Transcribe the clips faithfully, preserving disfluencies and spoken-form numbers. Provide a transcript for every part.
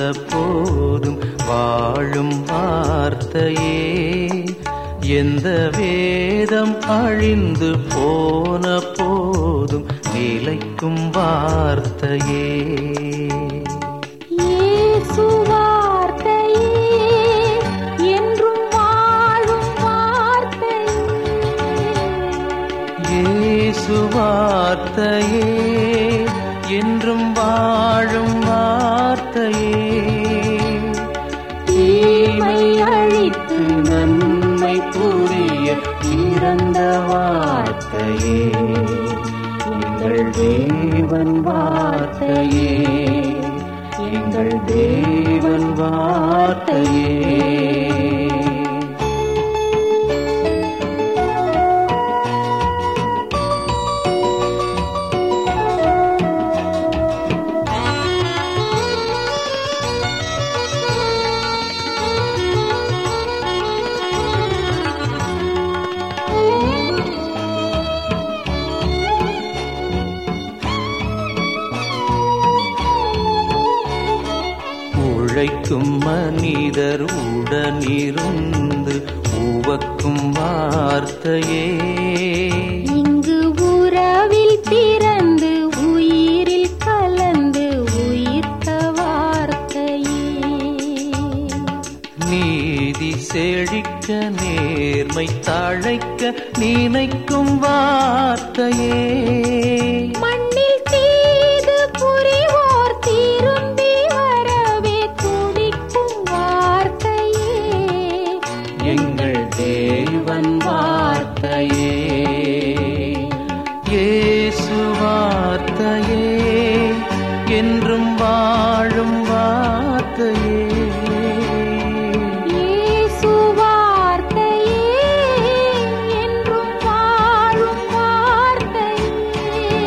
போதும் வாழும் வார்த்தையே, எந்த வேதம் அழிந்து போன போதும் நிலைக்கும் வார்த்தையே. இயேசு வார்த்தையே, என்றும் வாழும் வார்த்தையே. இயேசு வார்த்தையே, என்றும் வாழும் வார்த்தையே. தீமை அழித்து நன்மை புரிய பிறந்த வார்த்தையே, எங்கள் தேவன் வார்த்தையே, எங்கள் தேவன் வார்த்தையே. உழைக்கும் மனிதர் உடனிருந்து உவக்கும் வார்த்தையே, இங்கு உறவில் பிறந்து உயிரில் கலந்து உயிர்த்த வார்த்தையே. நீதி செழிக்க நேர்மை தழைக்க நினைக்கும் வார்த்தையே, மண்ணில் தீது புரிவோர் திரும்பி வரவே துடிக்கும் வார்த்தையே, எங்கள் தேவன் வார்த்தையே. இயேசு வார்த்தையே, என்றும் வாழும் வார்த்தையே. இயேசு வார்த்தையே, என்றும் வாழும் வார்த்தையே.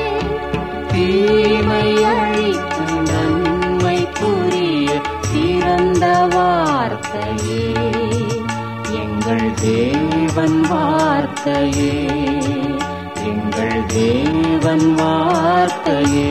தீமை அழித்து நன்மை புரிய பிறந்த வார்த்தையே, எங்கள் தேவன் வார்த்தையே, எங்கள் தேவன் வார்த்தையே.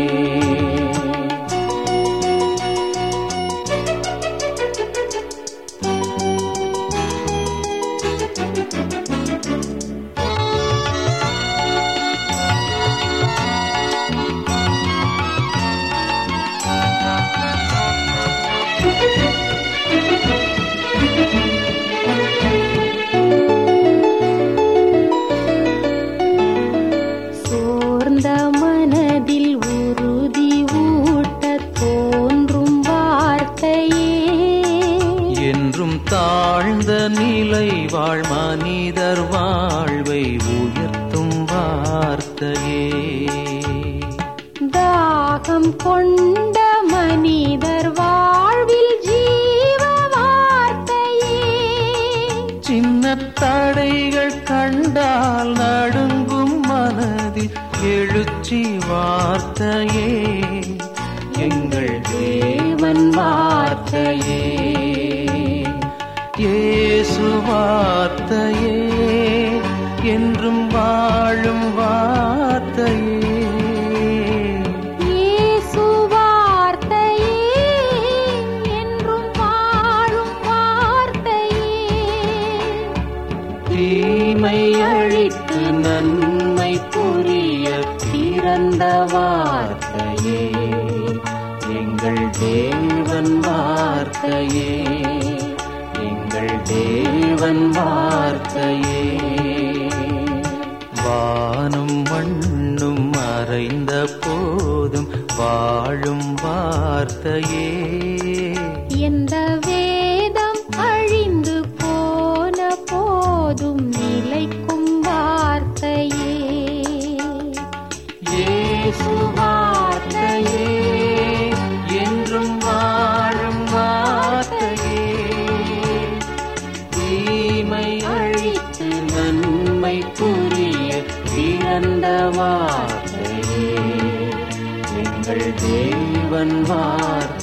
சோர்ந்த மனதில் உறுதி ஊட்டத் தோன்றும் வார்த்தையே, என்றும் தாழ்ந்த நிலை வாழ் மனிதர் வாழ்வை உயர்த்தும் வார்த்தையே, தாகம் கொண்ட மனிதர் வாழ்வில் ஜீவ வார்த்தையே. சின்ன தடைகள் கண்டால் நடுங்கும் மனதில் எழுச்சி வார்த்தையே, எங்கள் தேவன் வார்த்தையே. இயேசு வார்த்தையே, என்றும் வாழும் வார்த்தையே. இயேசு வார்த்தையே, என்றும் வாழும் வார்த்தையே. தீமை அழித்து நன்மை புரிய பிறந்த வார்த்தையே, எங்கள் தேவன் வார்த்தையே, எங்கள் தேவன் வார்த்தையே. வானும் மண்ணும் மறைந்த போதும் வாழும் வார்த்தையே, எந்த வேதம் அழிந்து போன போதும் நிலைக்கும் வார்த்தையே. இயேசு வார்த்தையே, என்றும் வாழும் வார்த்தையே. தீமை அழித்து நன்மை புரிய பிறந்த வார்த்தையே, எங்கள் தேவன் வார்த்தையே,